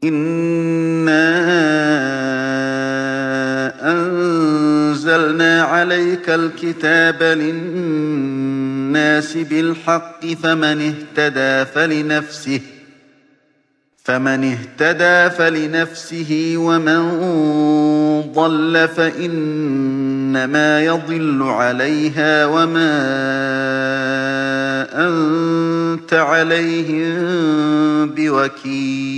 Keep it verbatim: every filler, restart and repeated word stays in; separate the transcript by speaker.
Speaker 1: إِنَّا أَنزَلْنَا عَلَيْكَ الْكِتَابَ لِلنَّاسِ بِالْحَقِّ فَمَنِ اهْتَدَىٰ فَلِنَفْسِهِ فمن اهتدى فلنفسه ومن ضل فإنما يضل عليها وما أنت عليهم بوكيل.